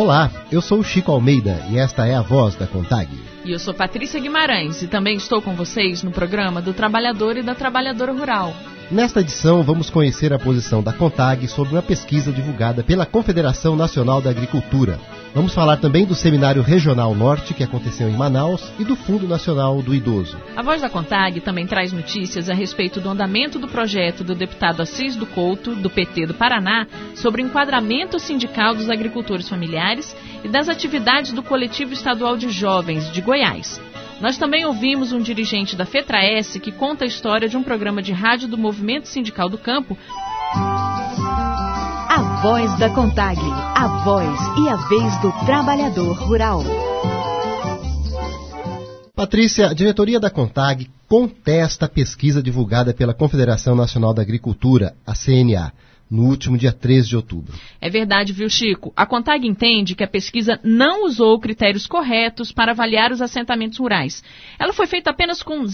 Olá, eu sou o Chico Almeida e esta é a Voz da CONTAG. E eu sou Patrícia Guimarães e também estou com vocês no programa do Trabalhador e da Trabalhadora Rural. Nesta edição, vamos conhecer a posição da CONTAG sobre uma pesquisa divulgada pela Confederação Nacional da Agricultura. Vamos falar também do Seminário Regional Norte, que aconteceu em Manaus, e do Fundo Nacional do Idoso. A Voz da CONTAG também traz notícias a respeito do andamento do projeto do deputado Assis do Couto, do PT do Paraná, sobre o enquadramento sindical dos agricultores familiares e das atividades do Coletivo Estadual de Jovens de Goiás. Nós também ouvimos um dirigente da FETRAES que conta a história de um programa de rádio do Movimento Sindical do Campo. A Voz da CONTAG, a voz e a vez do trabalhador rural. Patrícia, a diretoria da CONTAG contesta a pesquisa divulgada pela Confederação Nacional da Agricultura, a CNA, no último dia 13 de outubro. É verdade, viu, Chico? A CONTAG entende que a pesquisa não usou critérios corretos para avaliar os assentamentos rurais. Ela foi feita apenas com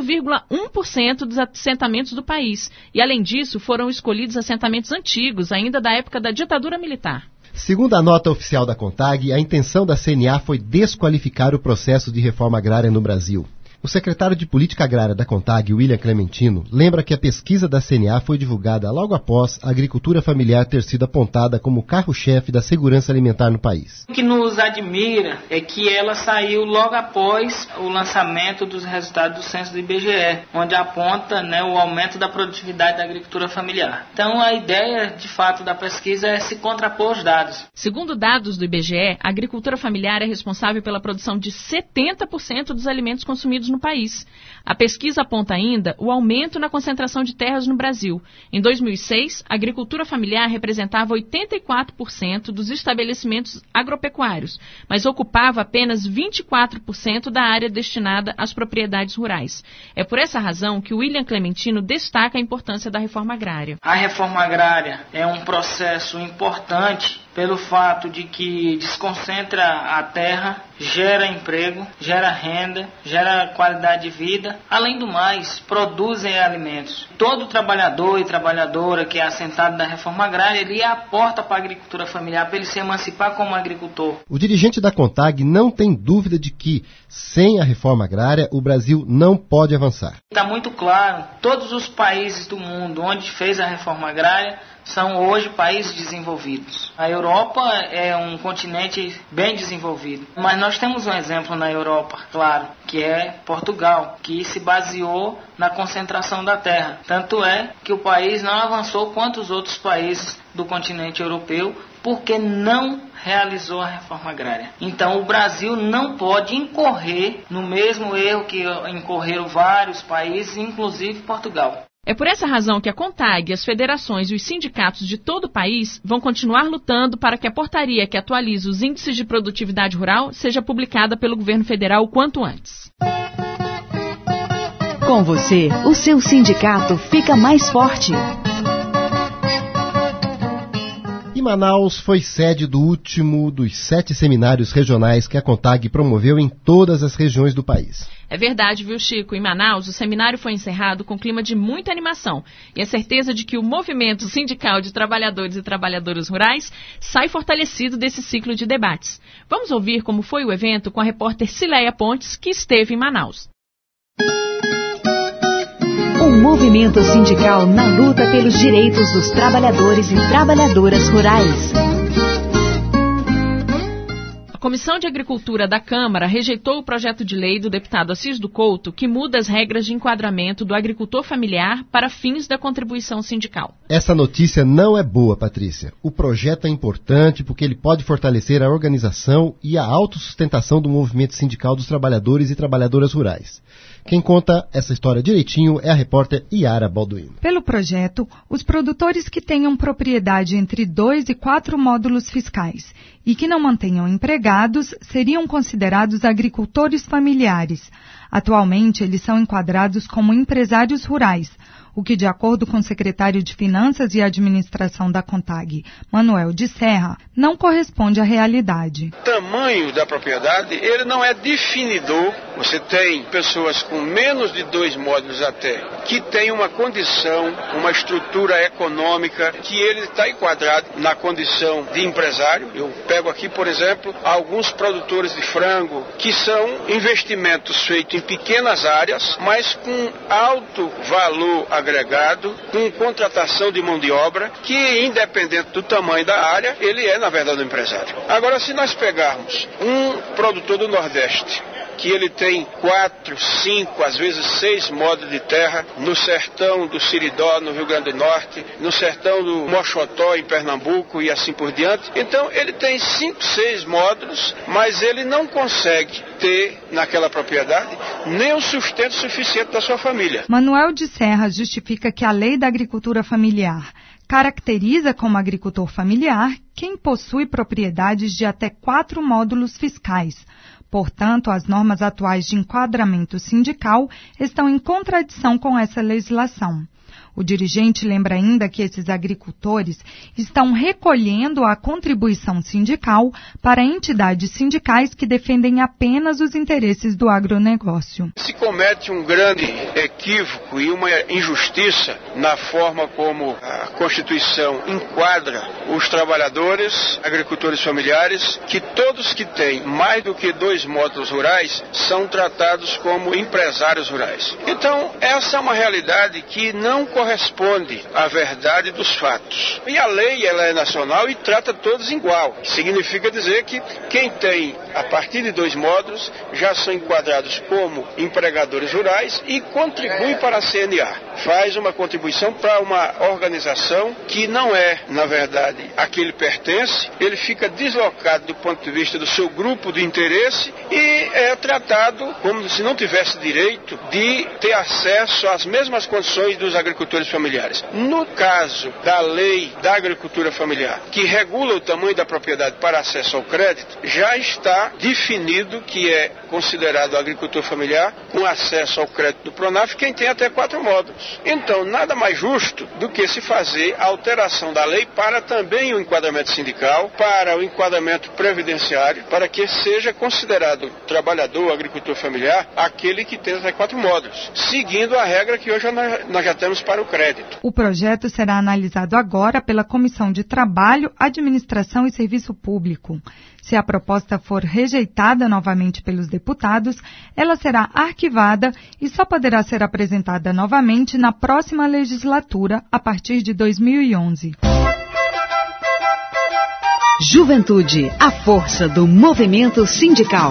0,1% dos assentamentos do país. E, além disso, foram escolhidos assentamentos antigos, ainda da época da ditadura militar. Segundo a nota oficial da CONTAG, a intenção da CNA foi desqualificar o processo de reforma agrária no Brasil. O secretário de Política Agrária da CONTAG, William Clementino, lembra que a pesquisa da CNA foi divulgada logo após a agricultura familiar ter sido apontada como carro-chefe da segurança alimentar no país. O que nos admira é que ela saiu logo após o lançamento dos resultados do censo do IBGE, onde aponta, o aumento da produtividade da agricultura familiar. Então, a ideia, de fato, da pesquisa é se contrapor aos dados. Segundo dados do IBGE, a agricultura familiar é responsável pela produção de 70% dos alimentos consumidos no país. A pesquisa aponta ainda o aumento na concentração de terras no Brasil. Em 2006, a agricultura familiar representava 84% dos estabelecimentos agropecuários, mas ocupava apenas 24% da área destinada às propriedades rurais. É por essa razão que o William Clementino destaca a importância da reforma agrária. A reforma agrária é um processo importante pelo fato de que desconcentra a terra, gera emprego, gera renda, gera qualidade de vida. Além do mais, produzem alimentos. Todo trabalhador e trabalhadora que é assentado na reforma agrária, ele aporta para a agricultura familiar, para ele se emancipar como agricultor. O dirigente da CONTAG não tem dúvida de que, sem a reforma agrária, o Brasil não pode avançar. Está muito claro, todos os países do mundo onde fez a reforma agrária são hoje países desenvolvidos. A Europa é um continente bem desenvolvido, mas nós temos um exemplo na Europa, claro, que é Portugal, que se baseou na concentração da terra. Tanto é que o país não avançou quanto os outros países do continente europeu, porque não realizou a reforma agrária. Então o Brasil não pode incorrer no mesmo erro que incorreram vários países, inclusive Portugal. É por essa razão que a CONTAG, as federações e os sindicatos de todo o país vão continuar lutando para que a portaria que atualiza os índices de produtividade rural seja publicada pelo governo federal o quanto antes. Com você, o seu sindicato fica mais forte. E Manaus foi sede do último dos 7 seminários regionais que a CONTAG promoveu em todas as regiões do país. É verdade, viu, Chico? Em Manaus, o seminário foi encerrado com clima de muita animação e a certeza de que o movimento sindical de trabalhadores e trabalhadoras rurais sai fortalecido desse ciclo de debates. Vamos ouvir como foi o evento com a repórter Cileia Pontes, que esteve em Manaus. Um movimento sindical na luta pelos direitos dos trabalhadores e trabalhadoras rurais. A Comissão de Agricultura da Câmara rejeitou o projeto de lei do deputado Assis do Couto que muda as regras de enquadramento do agricultor familiar para fins da contribuição sindical. Essa notícia não é boa, Patrícia. O projeto é importante porque ele pode fortalecer a organização e a autossustentação do movimento sindical dos trabalhadores e trabalhadoras rurais. Quem conta essa história direitinho é a repórter Iara Balduino. Pelo projeto, os produtores que tenham propriedade entre 2 e 4 módulos fiscais e que não mantenham empregados seriam considerados agricultores familiares. Atualmente, eles são enquadrados como empresários rurais, o que, de acordo com o secretário de Finanças e Administração da CONTAG, Manuel de Serra, não corresponde à realidade. O tamanho da propriedade, ele não é definidor. Você tem pessoas com menos de 2 módulos até, que tem uma condição, uma estrutura econômica, que ele está enquadrado na condição de empresário. Eu pego aqui, por exemplo, alguns produtores de frango, que são investimentos feitos em pequenas áreas, mas com alto valor agregado, com contratação de mão de obra, que independente do tamanho da área, ele é, na verdade, um empresário. Agora, se nós pegarmos um produtor do Nordeste, que ele tem 4, 5, às vezes 6 módulos de terra no sertão do Siridó, no Rio Grande do Norte, no sertão do Mochotó, em Pernambuco e assim por diante. Então, ele tem 5, 6 módulos, mas ele não consegue ter naquela propriedade nem o sustento suficiente da sua família. Manuel de Serra justifica que a Lei da Agricultura Familiar caracteriza como agricultor familiar quem possui propriedades de até 4 módulos fiscais. Portanto, as normas atuais de enquadramento sindical estão em contradição com essa legislação. O dirigente lembra ainda que esses agricultores estão recolhendo a contribuição sindical para entidades sindicais que defendem apenas os interesses do agronegócio. Se comete um grande equívoco e uma injustiça na forma como a Constituição enquadra os trabalhadores, agricultores familiares, que todos que têm mais do que 2 módulos rurais são tratados como empresários rurais. Então, essa é uma realidade que não corresponde à verdade dos fatos. E a lei, ela é nacional e trata todos igual. Significa dizer que quem tem, a partir de 2 módulos, já são enquadrados como empregadores rurais e contribuem para a CNA. Faz uma contribuição para uma organização que não é, na verdade, a que ele pertence. Ele fica deslocado do ponto de vista do seu grupo de interesse e é tratado como se não tivesse direito de ter acesso às mesmas condições dos agricultores familiares. No caso da lei da agricultura familiar, que regula o tamanho da propriedade para acesso ao crédito, já está definido que é considerado agricultor familiar com acesso ao crédito do Pronaf quem tem até 4 módulos. Então, nada mais justo do que se fazer a alteração da lei para também o enquadramento sindical, para o enquadramento previdenciário, para que seja considerado trabalhador, agricultor familiar, aquele que tem até 4 módulos, seguindo a regra que hoje nós já temos para o crédito. O projeto será analisado agora pela Comissão de Trabalho, Administração e Serviço Público. Se a proposta for rejeitada novamente pelos deputados, ela será arquivada e só poderá ser apresentada novamente na próxima legislatura, a partir de 2011. Juventude, a força do movimento sindical.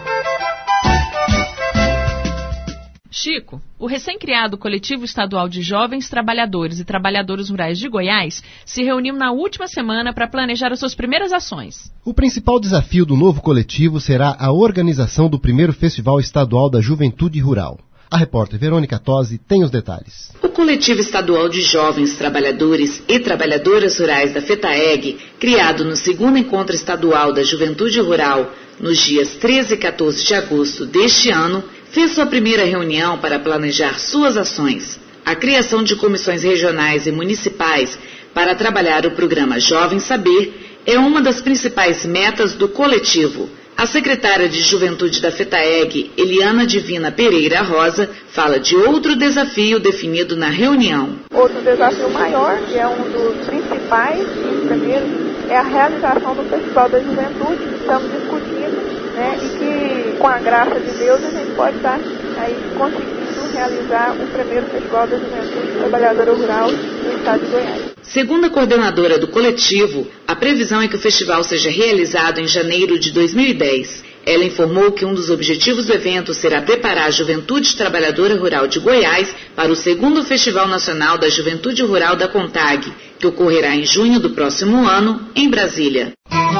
Chico, o recém-criado Coletivo Estadual de Jovens Trabalhadores e Trabalhadoras Rurais de Goiás se reuniu na última semana para planejar as suas primeiras ações. O principal desafio do novo coletivo será a organização do primeiro Festival Estadual da Juventude Rural. A repórter Verônica Tosi tem os detalhes. O Coletivo Estadual de Jovens Trabalhadores e Trabalhadoras Rurais da FETAEG, criado no 2º Encontro Estadual da Juventude Rural, nos dias 13 e 14 de agosto deste ano, fez sua primeira reunião para planejar suas ações. A criação de comissões regionais e municipais para trabalhar o programa Jovem Saber é uma das principais metas do coletivo. A secretária de Juventude da FETAEG, Eliana Divina Pereira Rosa, fala de outro desafio definido na reunião. Outro desafio maior, que é um dos principais, e primeiro, é a realização do Festival da Juventude, que estamos discutindo, e que, com a graça de Deus, a gente pode estar aí conseguindo realizar o primeiro Festival da Juventude Trabalhadora Rural no estado de Goiás. Segundo a coordenadora do coletivo, a previsão é que o festival seja realizado em janeiro de 2010. Ela informou que um dos objetivos do evento será preparar a Juventude Trabalhadora Rural de Goiás para o 2º Festival Nacional da Juventude Rural da CONTAG, que ocorrerá em junho do próximo ano, em Brasília.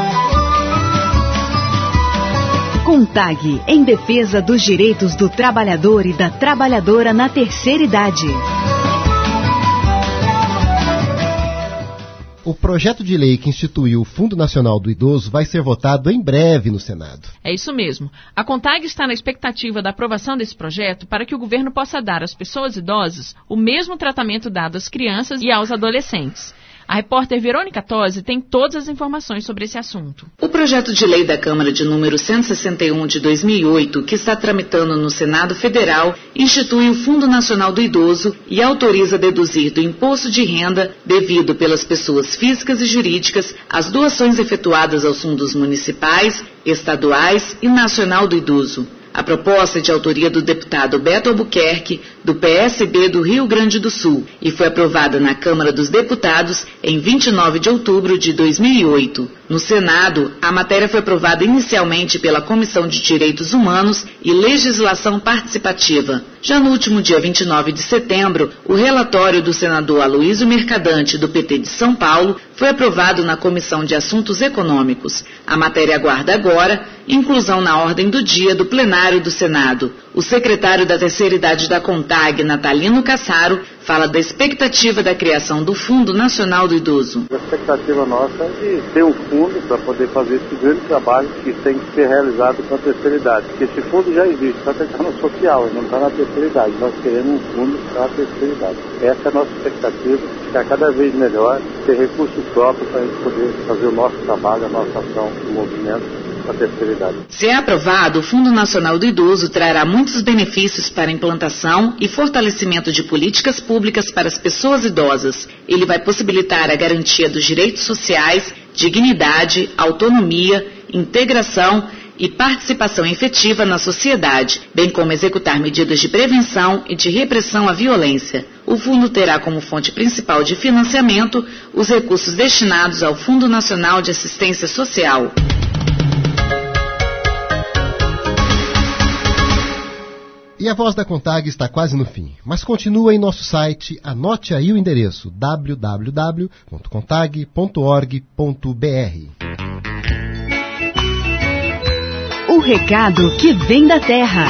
CONTAG, em defesa dos direitos do trabalhador e da trabalhadora na terceira idade. O projeto de lei que instituiu o Fundo Nacional do Idoso vai ser votado em breve no Senado. É isso mesmo. A CONTAG está na expectativa da aprovação desse projeto para que o governo possa dar às pessoas idosas o mesmo tratamento dado às crianças e aos adolescentes. A repórter Verônica Tosi tem todas as informações sobre esse assunto. O projeto de lei da Câmara de número 161 de 2008, que está tramitando no Senado Federal, institui o Fundo Nacional do Idoso e autoriza deduzir do imposto de renda devido pelas pessoas físicas e jurídicas as doações efetuadas aos fundos municipais, estaduais e nacional do idoso. A proposta é de autoria do deputado Beto Albuquerque, do PSB do Rio Grande do Sul, e foi aprovada na Câmara dos Deputados em 29 de outubro de 2008. No Senado, a matéria foi aprovada inicialmente pela Comissão de Direitos Humanos e Legislação Participativa. Já no último dia 29 de setembro, o relatório do senador Aloysio Mercadante, do PT de São Paulo, foi aprovado na Comissão de Assuntos Econômicos. A matéria aguarda agora inclusão na ordem do dia do plenário do Senado. O secretário da Terceira Idade da CONTAG, Natalino Cassaro, fala da expectativa da criação do Fundo Nacional do Idoso. A expectativa nossa é de ter um fundo para poder fazer esse grande trabalho que tem que ser realizado com a terceira idade. Porque esse fundo já existe, só que está no social, não está na terceira idade. Nós queremos um fundo para a terceira idade. Essa é a nossa expectativa, ficar cada vez melhor, ter recursos próprios para a gente poder fazer o nosso trabalho, a nossa ação, o movimento. Se é aprovado, o Fundo Nacional do Idoso trará muitos benefícios para a implantação e fortalecimento de políticas públicas para as pessoas idosas. Ele vai possibilitar a garantia dos direitos sociais, dignidade, autonomia, integração e participação efetiva na sociedade, bem como executar medidas de prevenção e de repressão à violência. O fundo terá como fonte principal de financiamento os recursos destinados ao Fundo Nacional de Assistência Social. E a Voz da CONTAG está quase no fim, mas continua em nosso site. Anote aí o endereço www.contag.org.br. O recado que vem da terra.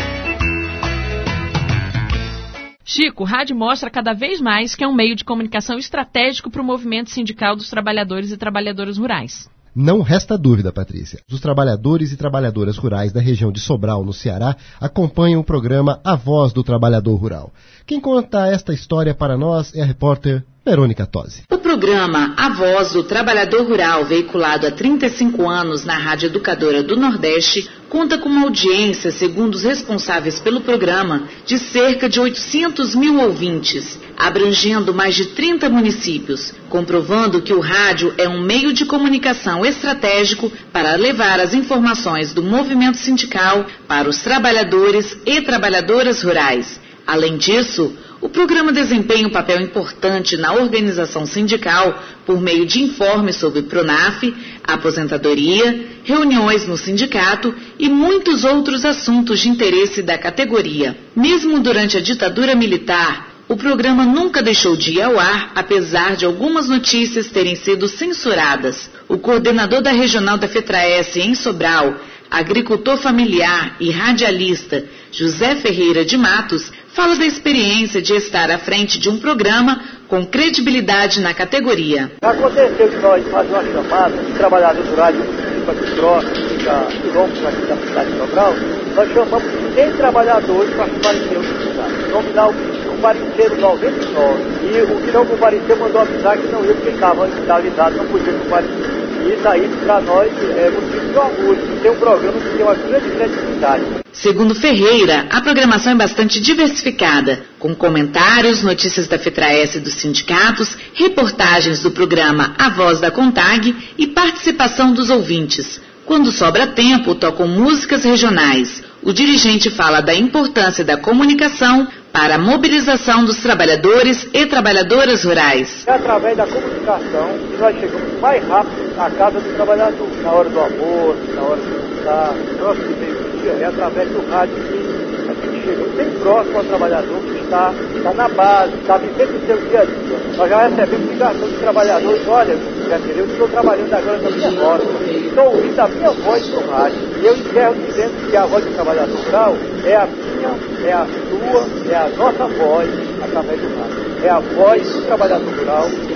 Chico, o rádio mostra cada vez mais que é um meio de comunicação estratégico para o movimento sindical dos trabalhadores e trabalhadoras rurais. Não resta dúvida, Patrícia. Os trabalhadores e trabalhadoras rurais da região de Sobral, no Ceará, acompanham o programa A Voz do Trabalhador Rural. Quem conta esta história para nós é a repórter Verônica Tosi. O programa A Voz do Trabalhador Rural, veiculado há 35 anos na Rádio Educadora do Nordeste, conta com uma audiência, segundo os responsáveis pelo programa, de cerca de 800 mil ouvintes, abrangendo mais de 30 municípios, comprovando que o rádio é um meio de comunicação estratégico para levar as informações do movimento sindical para os trabalhadores e trabalhadoras rurais. Além disso, o programa desempenha um papel importante na organização sindical por meio de informes sobre PRONAF, aposentadoria, reuniões no sindicato e muitos outros assuntos de interesse da categoria. Mesmo durante a ditadura militar, o programa nunca deixou de ir ao ar, apesar de algumas notícias terem sido censuradas. O coordenador da Regional da FETRAES em Sobral, agricultor familiar e radialista José Ferreira de Matos, fala da experiência de estar à frente de um programa com credibilidade na categoria. Aconteceu de nós fazer uma chamada de trabalhadores rurais do município aqui próximo, quilômetros aqui da cidade de Sobral. Nós chamamos 100 trabalhadores para comparecer no cidade. Nominal compareceram 99. E o que não compareceu mandou avisar que não ia, porque estava avisado, não podia comparecer. E isso aí, para nós, é motivo de orgulho. Tem um programa que tem uma grande credibilidade. Segundo Ferreira, a programação é bastante diversificada, com comentários, notícias da FETRAES e dos sindicatos, reportagens do programa A Voz da CONTAG e participação dos ouvintes. Quando sobra tempo, tocam músicas regionais. O dirigente fala da importância da comunicação para a mobilização dos trabalhadores e trabalhadoras rurais. É através da comunicação que nós chegamos mais rápido à casa do trabalhador, na hora do almoço, na hora de almoçar, nosso meio-dia, é através do rádio que a gente chega bem próximo ao trabalhador que está na base, está vivendo o seu dia a dia. Nós já recebemos ligação de trabalhadores, olha, eu estou trabalhando agora na minha hora, estou ouvindo a minha voz no rádio. E eu encerro dizendo que a voz do trabalhador rural é a minha, é a nossa voz através do rádio. É a voz do trabalhador rural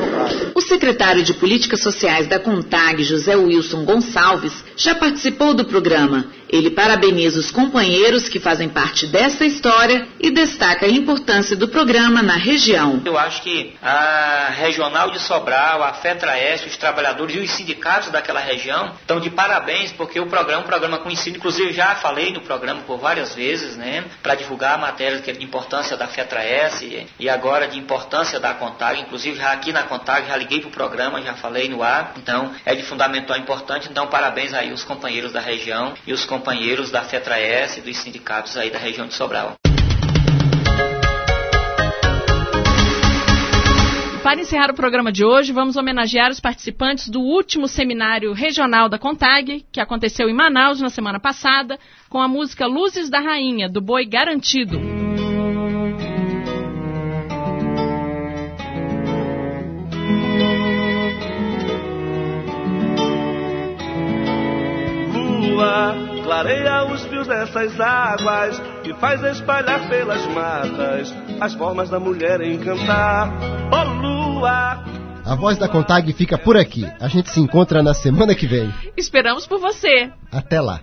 no rádio. O secretário de Políticas Sociais da CONTAG, José Wilson Gonçalves, já participou do programa. Ele parabeniza os companheiros que fazem parte dessa história e destaca a importância do programa na região. Eu acho que a Regional de Sobral, a FETRAES, os trabalhadores e os sindicatos daquela região estão de parabéns, porque o programa é um programa conhecido, inclusive já falei no programa por várias vezes, né, para divulgar matérias de importância da FETRAES e agora de importância da CONTAG, inclusive já aqui na CONTAG, já liguei para o programa, já falei no ar, então é de fundamental importante, então parabéns aí os companheiros da região e os companheiros da FETRAES e dos sindicatos aí da região de Sobral. Para encerrar o programa de hoje, vamos homenagear os participantes do último seminário regional da CONTAG, que aconteceu em Manaus na semana passada, com a música Luzes da Rainha, do Boi Garantido. Lua, clareia os fios dessas águas e faz espalhar pelas matas as formas da mulher encantar. Oh, Lua! A Voz da CONTAG fica por aqui. A gente se encontra na semana que vem. Esperamos por você. Até lá.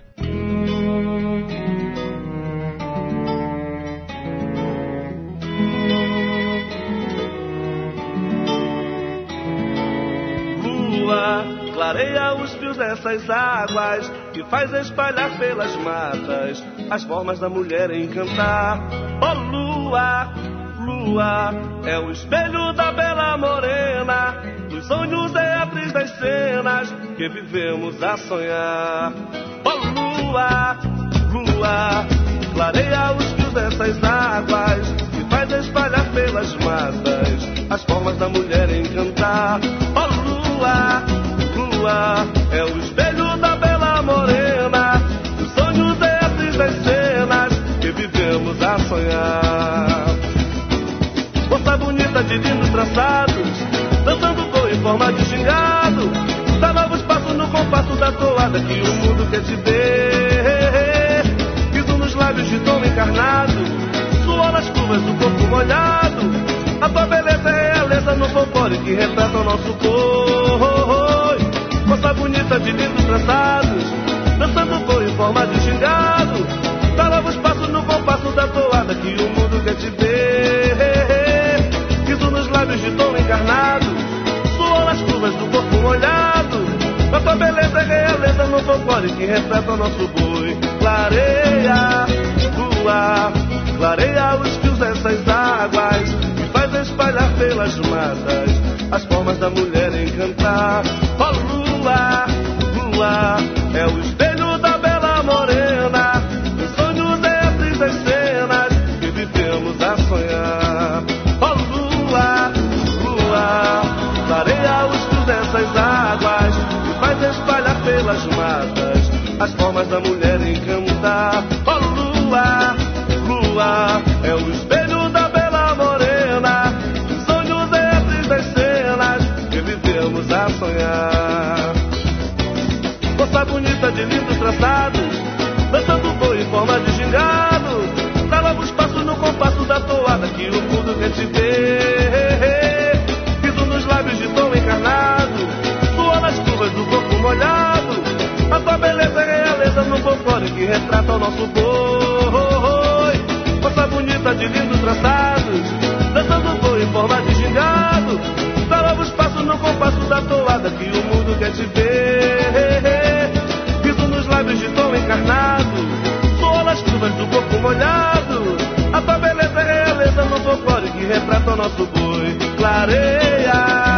Lua, clareia os fios dessas águas e faz espalhar pelas matas as formas da mulher encantar. Oh, Lua! Lua é o espelho da bela morena, dos sonhos é a atriz das cenas que vivemos a sonhar. Oh, Lua! Lua, clareia os fios dessas águas e faz espalhar pelas matas as formas da mulher encantar. Oh, Lua! Lua é o espelho da bela morena, dos sonhos é a atriz das cenas que vivemos a sonhar. Moça bonita de lindos traçados, dançando voo em forma de gingado, dá novos passos no compasso da toada que o mundo quer te ver. Piso nos lábios de tom encarnado, suor nas curvas do corpo molhado, a tua beleza é realeza no folclore que retrata o nosso boi. Moça bonita de lindos traçados, dançando voo em forma de gingado, dá novos passos no compasso da toada que o mundo quer te ver. Nos lábios de tom encarnado, suor nas curvas do corpo molhado, a tua beleza é realeza no folclore que retrata o nosso boi. Clareia, lua, clareia os fios dessas águas e faz espalhar pelas matas as formas da mulher encantar. Oh, lua, lua, é o espelho da bela morena, dos sonhos é a atriz das cenas que vivemos a sonhar. Lua, clareia os fios dessas águas e faz espalhar pelas matas as formas da mulher encantar. Oh, lua, lua, é o espelho da bela morena, dos sonhos é a atriz das cenas que vivemos a sonhar. Moça bonita de lindos traçados, dançando voo em forma de gingado, dá novos passos no compasso da toada que o mundo quer te ver. Piso nos lábios de tom encarnado, suor nas curvas do corpo molhado, a tua beleza é realeza no folclore que retrata o nosso boi. Moça bonita de lindos traçados, dançando voo em forma de gingado, dá novos passos no compasso da toada que o mundo quer te ver. Piso nos lábios de tom encarnado, suor nas curvas do corpo molhado, a tua beleza é realeza no folclore que retrata o nosso boi. Clareia,